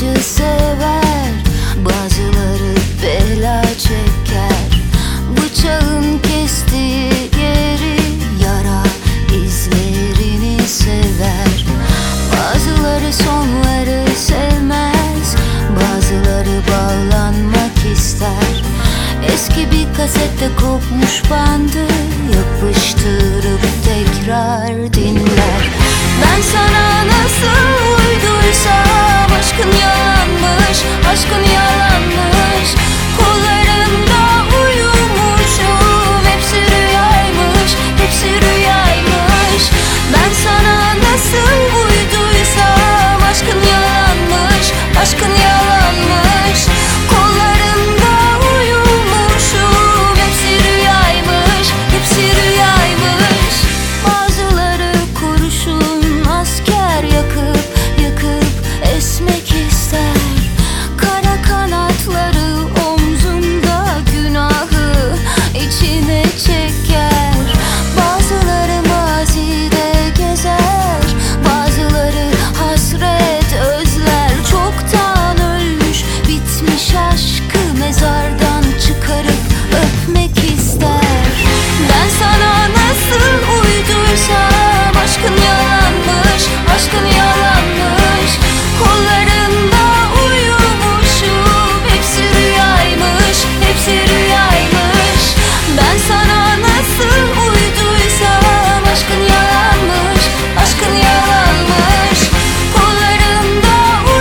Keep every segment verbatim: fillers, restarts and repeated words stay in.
acı sever, bazıları bela çeker. Bıçağın kestiği yeri, yara izlerini sever. Bazıları sonları sevmez, bazıları bağlanmak ister. Eski bir kasette kopmuş bandı yapıştırıp tekrar dinler. Ben sana nasıl uyduysam, aşkın yalanmış, aşkın yalanmış. Kollarında uyumuşum, hepsi rüyaymış, hepsi rüyaymış. Ben sana nasıl uyduysam, aşkın yalanmış, aşkın yalanmış. Kollarında uyumuşum, hepsi rüyaymış, hepsi rüyaymış. Bazıları kurşun asker yakıp yakıp esmek ister. Kara kanatları omzunda, günahı içine çeker. Bazıları mazide gezer, bazıları hasret özler. Çoktan ölmüş bitmiş aşkı mezardan çıkarıp öpmek ister. Ben sana nasıl uyduysam, aşkın yalanmış, aşkın yalanmış. Kollarında uyumuşum, hepsi rüyaymış, hepsi rüyaymış. Ben sana nasıl uyduysam, aşkın yalanmış, aşkın yalanmış. Kollarında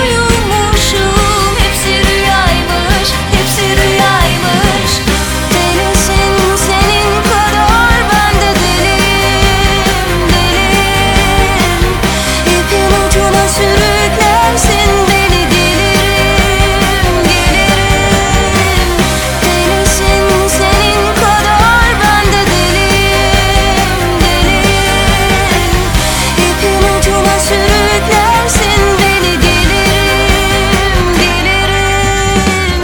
uyumuşum, hepsi rüyaymış, hepsi rüyaymış. Delisin senin kadar ben de deliyim, deliyim. İpin ucuna sürüklersin beni, gelirim, gelirim. Delisin senin kadar ben de deliyim, deliyim. İpin ucuna sürüklersin beni, gelirim, gelirim.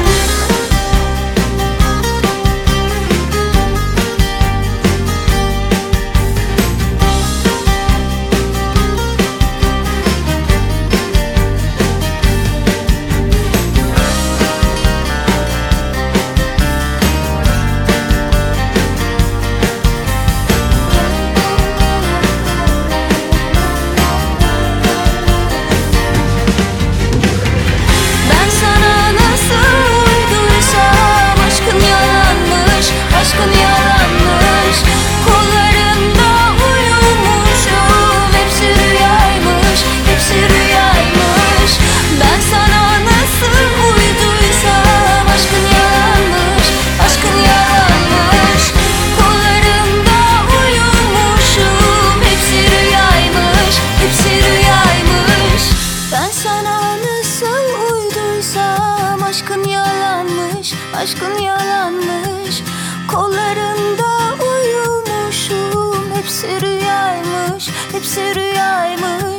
Ben sana nasıl uyduysam, aşkın yalanmış, aşkın yalanmış. Kollarında uyumuşum, hepsi rüyaymış, hepsi rüyaymış. Ben sana nasıl uyduysam, aşkın yalanmış, aşkın yalanmış. Kollarında uyumuşum, hepsi rüyaymış, hepsi rüyaymış. Ben sana nasıl uyduysam, aşkın yalanmış, aşkın yalanmış. Kollarında uyumuşum, hepsi rüyaymış, hepsi rüyaymış.